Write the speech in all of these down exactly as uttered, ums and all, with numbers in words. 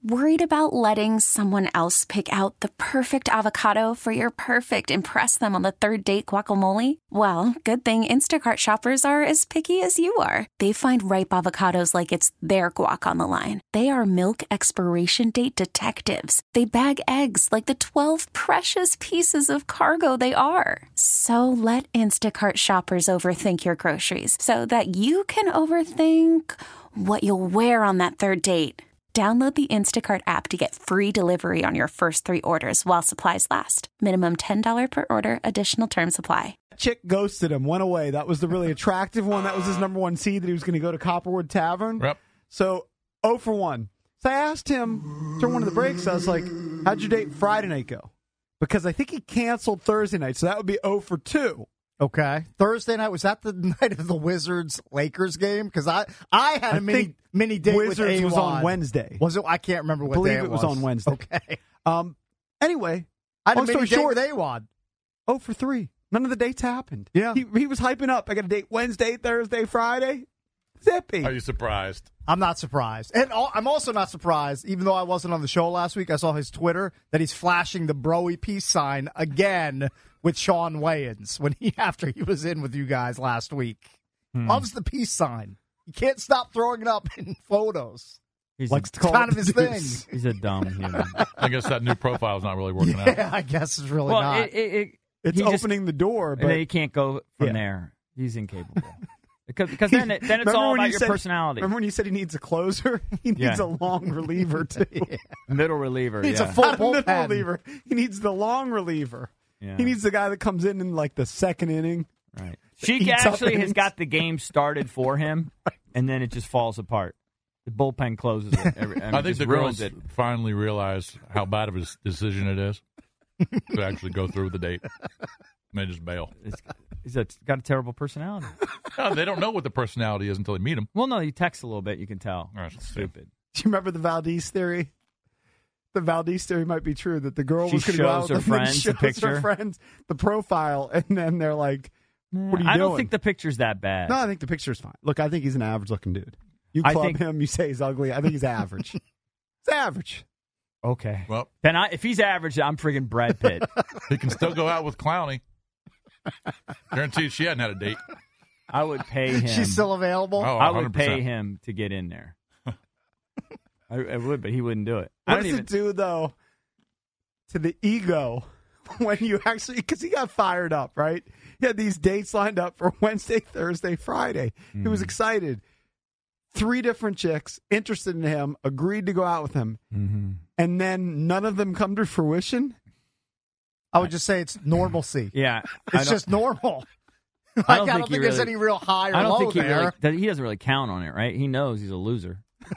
Worried about letting someone else pick out the perfect avocado for your perfect impress them on the third date guacamole? Well, good thing Instacart shoppers are as picky as you are. They find ripe avocados like it's their guac on the line. They are milk expiration date detectives. They bag eggs like the twelve precious pieces of cargo they are. So let Instacart shoppers overthink your groceries so that you can overthink what you'll wear on that third date. Download the Instacart app to get free delivery on your first three orders while supplies last. Minimum ten dollars per order. Additional terms apply. Chick ghosted him, went away. That was the really attractive one. That was his number one seed that he was going to go to Copperwood Tavern. Yep. So oh for one. So I asked him during one of the breaks, I was like, how'd your date Friday night go? Because I think he canceled Thursday night, so that would be oh for two. Okay. Thursday night, was that the night of the Wizards-Lakers game? Because I, I had a I mini mini date Wizards with A-Wad. was on Wednesday. Was it? I can't remember what I believe day it it was. was on Wednesday. Okay. Um. Anyway, I had long a mini story date short, with A-Wad. oh for three. None of the dates happened. Yeah. He, he was hyping up. I got a date Wednesday, Thursday, Friday. Zippy. Are you surprised? I'm not surprised. And all, I'm also not surprised, even though I wasn't on the show last week, I saw his Twitter, that he's flashing the Broy peace sign again with Sean Wayans when he after he was in with you guys last week. Hmm. Loves the peace sign. He can't stop throwing it up in photos. He's Likes a, to call kind it of his the thing. deuce. he's a dumb human. I guess that new profile is not really working out. Yeah, I guess it's really well, not. it, it, it, It's he just- opening the door, and then he but can't go from Yeah. there. He's incapable. Because, because then, it, then it's Remember all when about you your said- personality. remember when you said he needs a closer? He needs Yeah. a long reliever, too. Middle reliever. It's yeah. a full Not a middle bullpen. reliever. He needs the long reliever. Yeah. He needs the guy that comes in in like the second inning. Right. Eats Sheik up actually has innings. got the game started for him, and then it just falls apart. The bullpen closes it. Every, I, mean, I think just the ruins girls it. finally realized how bad of a s- decision it is to actually go through with the date. And they just bail. It's, he's a, got a terrible personality. No, they don't know what the personality is until they meet him. Well, no, you text a little bit, you can tell. All right, It's stupid. Do you remember the Valdez theory? The Valdez theory might be true that the girl She was going to go out shows her with him and friends a shows picture. her friends the profile, and then they're like, "What are you I doing?" don't think the picture's that bad. No, I think the picture's fine. Look, I think he's an average-looking dude. You I club think- him, you say he's ugly. I think he's average. He's average. Okay. Well, Then I, if he's average, I'm friggin' Brad Pitt. he can still go out with Clowney. Guaranteed she hadn't had a date. I would pay him. She's still available? Oh, I would one hundred percent. pay him to get in there. I, I would, but he wouldn't do it. I What don't does even. it do, though, to the ego when you actually, because he got fired up, right? He had these dates lined up for Wednesday, Thursday, Friday. He was Mhm. excited. Three different chicks interested in him, agreed to go out with him, Mm-hmm. and then none of them come to fruition. I would just say it's normalcy. Yeah, I It's don't- just normal. I Like, don't I don't think think, he there's really- any real high or I don't low think he there. really. That, he doesn't really count on it, right? He knows he's a loser.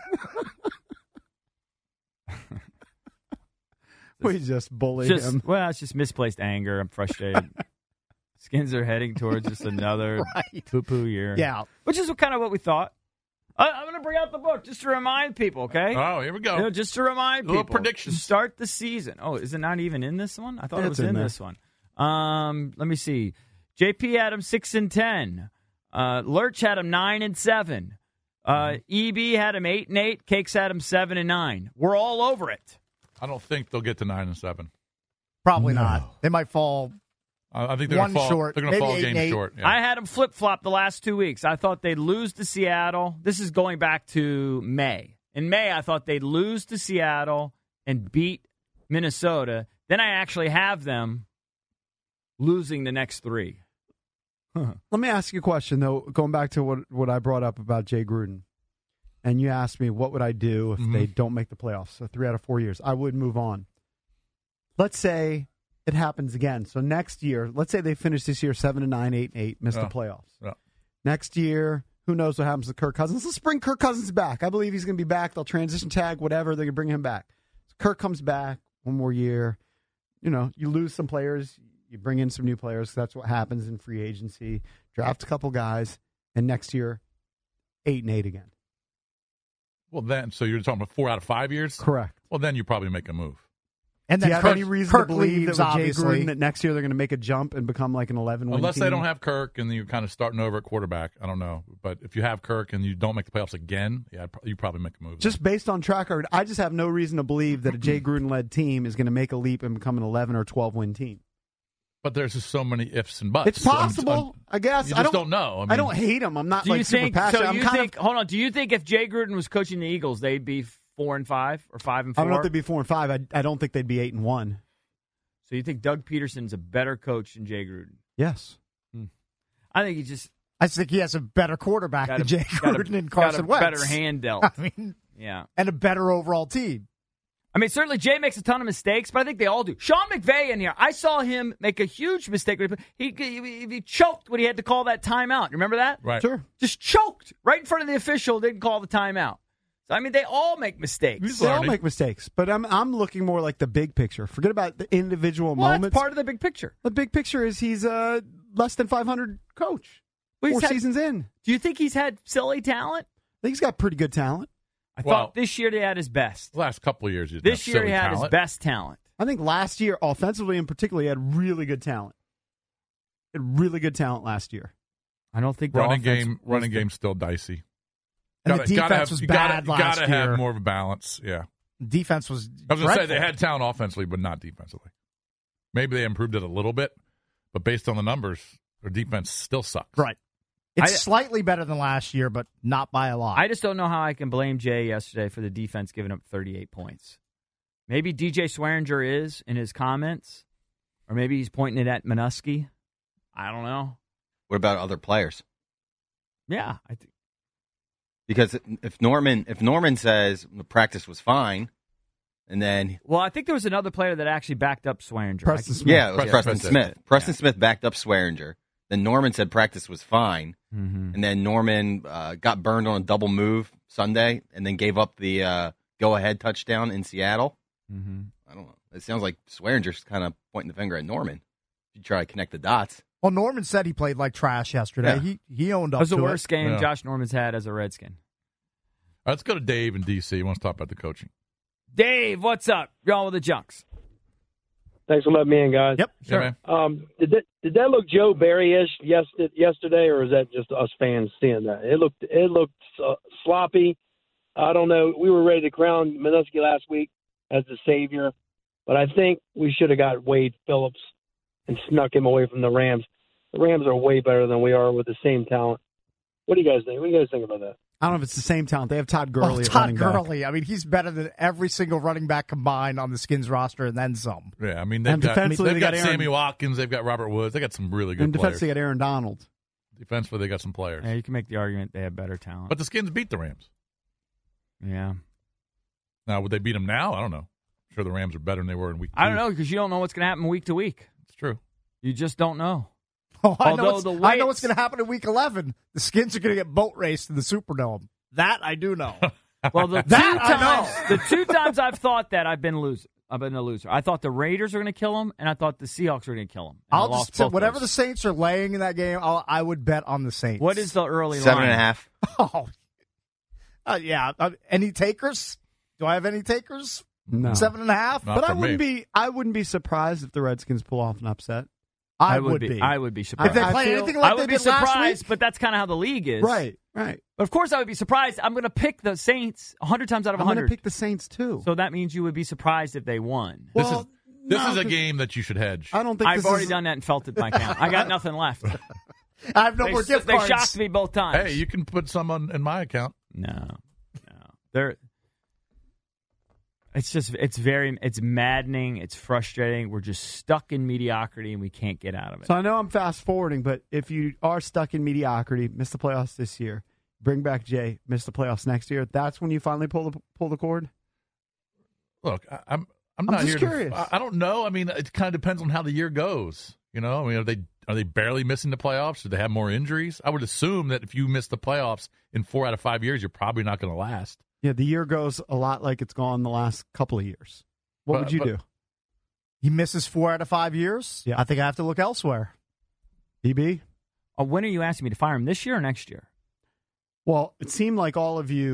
We just bullied Just him. well, it's just misplaced anger. I'm frustrated. Skins are heading towards just another Right. poo-poo year. Yeah. which is kind of what we thought. I, I'm going to bring out the book just to remind people, okay? Oh, here we go. You know, just to remind Little people. predictions. To start the season. Oh, is it not even in this one? I thought it It's was in in there. this one. Um, let me see. J P had him six and ten. Uh, Lurch had him nine and seven. Uh, E B had him eight and eight. Cakes had him seven and nine. We're all over it. I don't think they'll get to nine and seven. Probably No. not. They might fall. I I think they're One going to fall. short, They're going to maybe fall eight game and eight. short. Yeah. I had them flip flop the last two weeks. I thought they'd lose to Seattle. This is going back to May. In May, I thought they'd lose to Seattle and beat Minnesota. Then I actually have them losing the next three. Let me ask you a question, though, going back to what, what I brought up about Jay Gruden. And you asked me, what would I do if Mhm. they don't make the playoffs? So three out of four years. I would move on. Let's say it happens again. So next year, let's say they finish this year seven and nine, eight and eight, miss Yeah. the playoffs. Yeah. Next year, who knows what happens to Kirk Cousins? Let's bring Kirk Cousins back. I believe he's going to be back. They'll transition tag, whatever. They can bring him back. So Kirk comes back one more year. You know, you lose some players. You bring in some new players. That's what happens in free agency. Draft a couple guys. And next year, eight and eight again. Well, then, so you're talking about four out of five years? Correct. Well, then you probably make a move. And Do then you have Kirk, any reason Kirk to believe leaves, that with Jay obviously. Gruden that next year they're going to make a jump and become like an eleven win Unless team? they don't have Kirk and you're kind of starting over at quarterback. I don't know. But if you have Kirk and you don't make the playoffs again, yeah, you probably make a move. Just based on track record, I just have no reason to believe that a Jay Gruden-led team is going to make a leap and become an eleven or twelve win team. But there's just so many ifs and buts. It's possible, I guess. You I just don't, don't know. I, mean, I don't hate him. I'm not Do like you super think? passionate. So I'm you kind think? of, Hold on. Do you think if Jay Gruden was coaching the Eagles, they'd be four and five or five and four? I don't know if they'd be four and five. I, I don't think they'd be eight and one. So you think Doug Peterson's a better coach than Jay Gruden? Yes. I think he just I just think he has a better quarterback got than a, Jay got a- Gruden and got Carson a Wentz. better hand dealt. I mean, Yeah. and a better overall team. I mean, certainly Jay makes a ton of mistakes, but I think they all do. Sean McVay in here, I saw him make a huge mistake. He, he, he choked when he had to call that timeout. Remember that? Right. Sure. Just choked right in front of the official, didn't call the timeout. So, I mean, they all make mistakes. He's They all learning. make mistakes, but I'm I'm looking more like the big picture. Forget about the individual Well, moments. that's part of the big picture. The big picture is he's a less than five hundred coach. Well, he's Four had- seasons in. Do you think he's had silly talent? I think he's got pretty good talent. I Well- thought this year he had his best. The last couple of years, you This year he had his best talent. I think last year, offensively in particular, he had really good talent. He had really good talent last year. I don't think the Running offense game, was running the- game's still dicey. And Gotta- the gotta defense have- was you bad gotta, last you gotta year. have more of a balance. Yeah, Defense was I was gonna say dreadful. they had talent offensively, but not defensively. Maybe they improved it a little bit, but based on the numbers, their defense still sucks. Right. It's I- slightly better than last year, but not by a lot. I just don't know how I can blame Jay yesterday for the defense giving up thirty-eight points. Maybe D J Swearinger is in his comments, or maybe he's pointing it at Minuski. I don't know. What about other players? Yeah, I think. Because if Norman if Norman says the practice was fine, and then Well, I think there was another player that actually backed up Swearinger. Preston I- Smith. yeah, it was Preston Preston Smith. Smith. Preston Yeah. Smith backed up Swearinger. Then Norman said practice was fine, Mhm. and then Norman uh, got burned on a double move Sunday, and then gave up the uh, go ahead touchdown in Seattle. Mhm. I don't know. It sounds like Swearinger's kind of pointing the finger at Norman. You try to connect the dots. well, Norman said he played like trash yesterday. Yeah. He he owned That up was the to worst it. game Yeah. Josh Norman's had as a Redskin. All right, let's go to Dave in D C. He wants to talk about the coaching. Dave, what's up? Y'all with the Junks. Thanks for letting me in, guys. Yep. Yeah, man. Um, did that did that look Joe Barry-ish yesterday, yesterday, or is that just us fans seeing that? It looked it looked uh, sloppy. I don't know. We were ready to crown Minuski last week as the savior, but I think we should have got Wade Phillips and snuck him away from the Rams. The Rams are way better than we are with the same talent. What do you guys think? What do you guys think about that? I don't know if it's the same talent. They have Todd Oh, Gurley at Todd running back. Gurley. I mean, he's better than every single running back combined on the Skins roster, and then some. Yeah, I mean they've And got, defensively, they've they got, got Aaron- Sammy Watkins, they've got Robert Woods, they got some really good And players. defensively, they got Aaron Donald. Defensively, they got some players. Yeah, you can make the argument they have better talent. But the Skins beat the Rams. yeah. Now, would they beat them now? I don't know. I'm sure the Rams are better than they were in week two. I don't know because you don't know what's going to happen week to week. It's true. You just don't know. Oh, I know Although what's, the I way know what's it's- going to happen in Week eleven. The Skins are going to get boat raced in the Superdome. That I do know. Well, the two That I times the two times I've thought that I've been loser. I've been a loser. I thought the Raiders were going to kill him, and I thought the Seahawks were going to kill him. And I I'll lost just both whatever those. the Saints are laying in that game. I'll, I would bet on the Saints. What is the early Seven line? and a half. Oh, uh, yeah. Uh, any takers? Do I have any takers? No. Seven and a half. Not But I for wouldn't me. be. I wouldn't be surprised if the Redskins pull off an upset. I, I would be. I would be If surprised. they I play feel- anything like I would they be did last surprised, week, but that's kind of how the league is. Right. Right. But of course, I would be surprised. I'm going to pick the Saints one hundred times out of I'm one going hundred. to pick the Saints too. So that means you would be surprised if they won. This Well, is this no, is a 'cause game that you should hedge. I don't think I've this already is, done that and felt it my count. I got nothing left. I have no they more gift they cards. shocked me both times. Hey, you can put some on in my account. No, no. They're. It's just it's very it's maddening. It's frustrating. We're just stuck in mediocrity and we can't get out of it. So I know I'm fast forwarding, but if you are stuck in mediocrity, miss the playoffs this year, bring back Jay, miss the playoffs next year. That's when you finally pull the pull the cord. Look, I, I'm I'm I'm not just here. curious. To, I, I don't know. I mean, it kind of depends on how the year goes. You know, I mean, are they are they barely missing the playoffs? Do they have more injuries? I would assume that if you miss the playoffs in four out of five years, you're probably not going to last. Yeah, the year goes a lot like it's gone the last couple of years. What But- would you but- do? He misses four out of five years. Yeah. I think I have to look elsewhere. D B? Oh, when are you asking me to fire him? This year or next year? Well, it seemed like all of you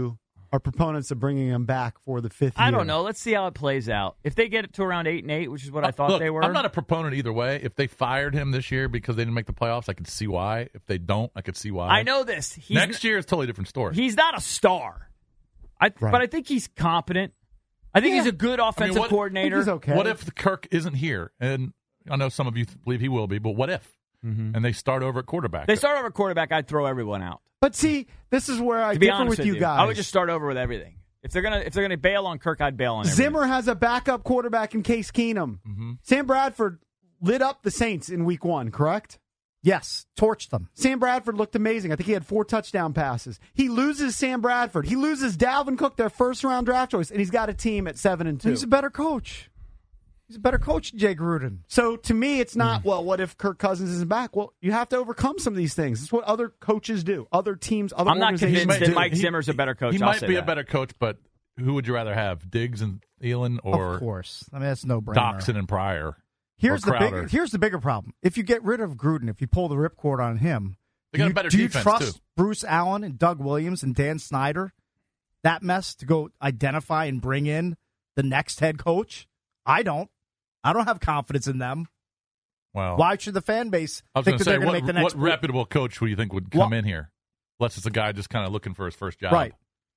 are proponents of bringing him back for the fifth year. I don't know. Let's see how it plays out. If they get it to around eight and eight, which is what I thought Look, they were. I'm not a proponent either way. If they fired him this year because they didn't make the playoffs, I could see why. If they don't, I could see why. I know this. He's Next n- year is a totally different story. He's not a star. I, Right. But I think he's competent. I think Yeah. he's a good offensive what- coordinator. He's okay. What if Kirk isn't here? And I know some of you believe he will be, but what if? Mm-hmm. And they start over at quarterback. They start over quarterback, I'd throw everyone out. But see, this is where I To be differ honest with you you, guys. I would just start over with everything. If they're gonna if they're gonna bail on Kirk, I'd bail on everything. Zimmer has a backup quarterback in Case Keenum. Mm-hmm. Sam Bradford lit up the Saints in week one, correct? Yes, torched them. Sam Bradford looked amazing. I think he had four touchdown passes. He loses Sam Bradford. He loses Dalvin Cook, their first round draft choice, and he's got a team at seven and two. He's a better coach. He's a better coach than Jay Gruden. So to me, it's not, well, what if Kirk Cousins isn't back? Well, you have to overcome some of these things. It's what other coaches do, other teams, other I'm not organizations convinced He that do. might- Mike Zimmer's a better coach. He I'll might say be a that. better coach, but who would you rather have, Diggs and Thielen or Of course. I mean, that's no brainer. Doxson and Pryor? Here's or the Crowder? bigger here's the bigger problem. If you get rid of Gruden, if you pull the ripcord on him, They got do a you, better do you defense, trust too. Bruce Allen and Doug Williams and Dan Snyder, that mess, to go identify and bring in the next head coach? I don't. I don't have confidence in them. Well, Why should the fan base I was think going that to say, they're going what, to make the next what reputable coach do you think would come Well- in here? Unless it's a guy just kind of looking for his first job. Right.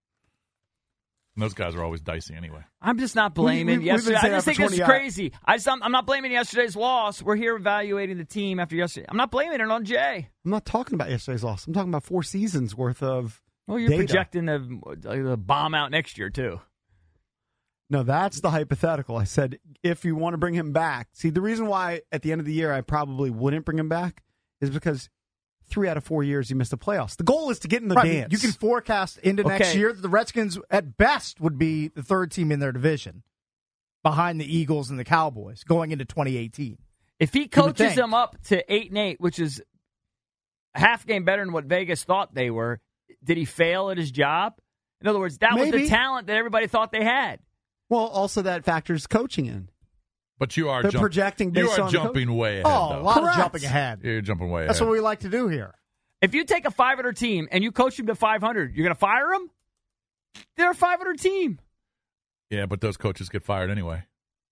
And those guys are always dicey anyway. I'm just not We- blaming we- we've been yesterday. I saying just that think for it's twenty crazy. I just, I'm, I'm not blaming yesterday's loss. We're here evaluating the team after yesterday. I'm not blaming it on Jay. I'm not talking about yesterday's loss. I'm talking about four seasons worth of Well, you're data. projecting the, the bomb out next year, too. No, that's the hypothetical. I said, if you want to bring him back. See, the reason why at the end of the year I probably wouldn't bring him back is because three out of four years he missed the playoffs. The goal is to get in the Right, dance. you can forecast into next Okay. year that the Redskins, at best, would be the third team in their division, behind the Eagles and the Cowboys, going into twenty eighteen. If he would coaches think. them up to eight and eight, which is a half game better than what Vegas thought they were, did he fail at his job? In other words, that was Maybe. the talent that everybody thought they had. Well, also that factors coaching in. But you are They're jump- projecting You based are on the jumping way ahead. Oh, though. a lot Correct. of jumping ahead. You're jumping way That's ahead. what we like to do here. If you take a five hundred team and you coach them to five hundred, you're going to fire them? They're a five hundred team. Yeah, but those coaches get fired anyway.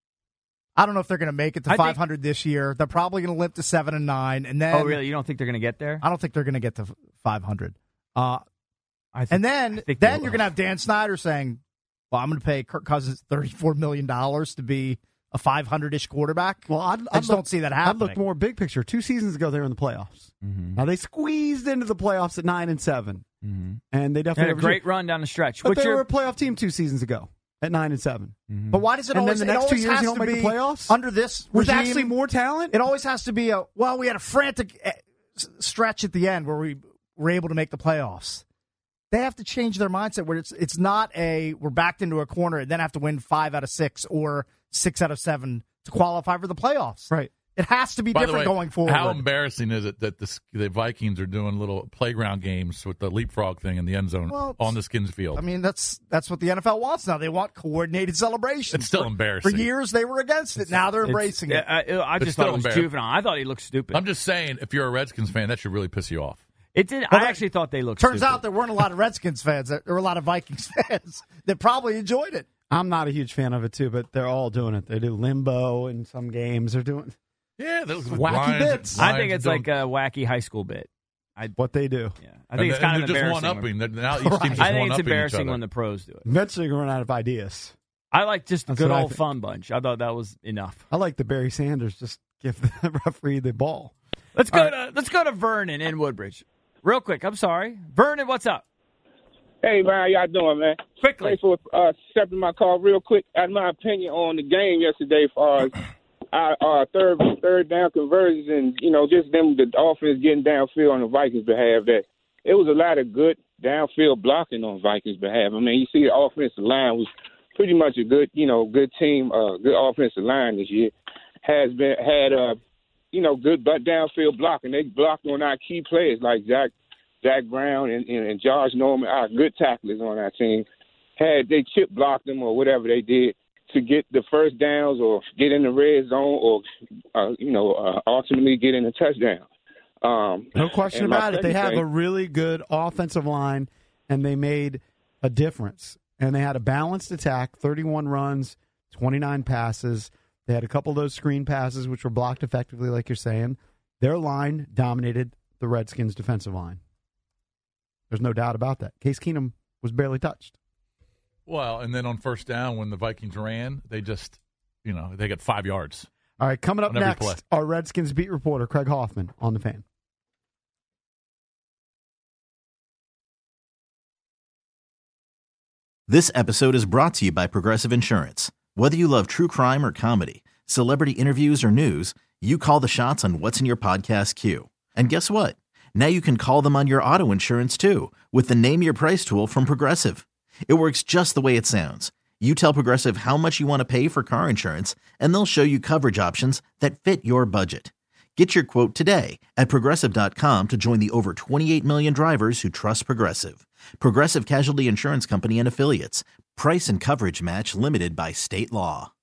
I don't know if they're going to make it to I think- five hundred this year. They're probably going to limp to seven and nine, and then Oh, really? You don't think they're going to get there? I don't think they're going to get to five hundred. Uh, I think, and then think then they you're will. going to have Dan Snyder saying, "Well, I'm going to pay Kirk Cousins thirty-four million dollars to be a five hundred-ish quarterback." Well, I'd, I I'd just look, don't see that I'd happening. look more big picture. Two seasons ago, they were in the playoffs. Mm-hmm. Now they squeezed into the playoffs at nine and seven, Mm-hmm. and they They definitely had a overshot- great run down the stretch. But Which they you're- were a playoff team two seasons ago at nine and seven. But why does it And then always the it next two always years has you don't to make the be playoffs? under this With regime? actually more talent? It always has to be a, well, we had a frantic eh, s- stretch at the end where we were able to make the playoffs. They have to change their mindset where it's it's not a we're backed into a corner and then have to win five out of six or six out of seven to qualify for the playoffs. Right. It has to be By the different way, going forward. how embarrassing is it that the, the Vikings are doing little playground games with the leapfrog thing in the end zone Well, on the Skins field? I mean, that's that's what the N F L wants now. They want coordinated celebrations. It's still For- embarrassing. For years, they were against it. Now they're embracing it. I, I, I It's just thought still it was embarrassing. juvenile. I thought he looked stupid. I'm just saying, if you're a Redskins fan, that should really piss you off. it did. Well, I that- actually thought they looked Turns stupid. out there weren't a lot of Redskins fans. There were a lot of Vikings fans that probably enjoyed it. I'm not a huge fan of it too, but they're all doing it. They do limbo in some games. They're doing Yeah, those Wacky Lions- bits. I Lions think it's doing- like a wacky high school bit. what they do. Yeah, I think and it's they're- kind and of they're just embarrassing. one-upping. when- They're- Now each team's just I think it's one-upping each embarrassing other. when the pros do it. Eventually, you're going to run out of ideas. I like just the That's good what I old think. fun bunch. I thought that was enough. I like the Barry Sanders. Just give the referee the ball. Let's go to let's go to Vernon in Woodbridge, real quick. I'm sorry, Vernon. What's up? Hey, man, how y'all doing, man? Quickly. Thanks for uh, accepting my call real quick. And my opinion on the game yesterday as far as our uh, third third down conversions and, you know, just them, the offense getting downfield on the Vikings' behalf, that it was a lot of good downfield blocking on Vikings' behalf. I mean, you see the offensive line was pretty much a good, you know, good team, uh, good offensive line this year. Has been, had, uh, you know, good but downfield blocking. They blocked on our key players like Zach Zach Brown and, and, and Josh Norman, our good tacklers on our team. Had they chip blocked them or whatever they did to get the first downs or get in the red zone or, uh, you know, uh, ultimately get in a touchdown. Um, No question and my about it. They second have thing- a really good offensive line, and they made a difference. And they had a balanced attack, thirty-one runs, twenty-nine passes. They had a couple of those screen passes, which were blocked effectively, like you're saying. Their line dominated the Redskins' defensive line. There's no doubt about that. Case Keenum was barely touched. Well, and then on first down, when the Vikings ran, they just, you know, they got five yards. All right, coming up next, play. our Redskins beat reporter, Craig Hoffman, on the Fan. This episode is brought to you by Progressive Insurance. Whether you love true crime or comedy, celebrity interviews or news, you call the shots on what's in your podcast queue. And guess what? Now you can call them on your auto insurance too with the Name Your Price tool from Progressive. It works just the way it sounds. You tell Progressive how much you want to pay for car insurance, and they'll show you coverage options that fit your budget. Get your quote today at Progressive dot com to join the over twenty-eight million drivers who trust Progressive. Progressive Casualty Insurance Company and Affiliates. Price and coverage match limited by state law.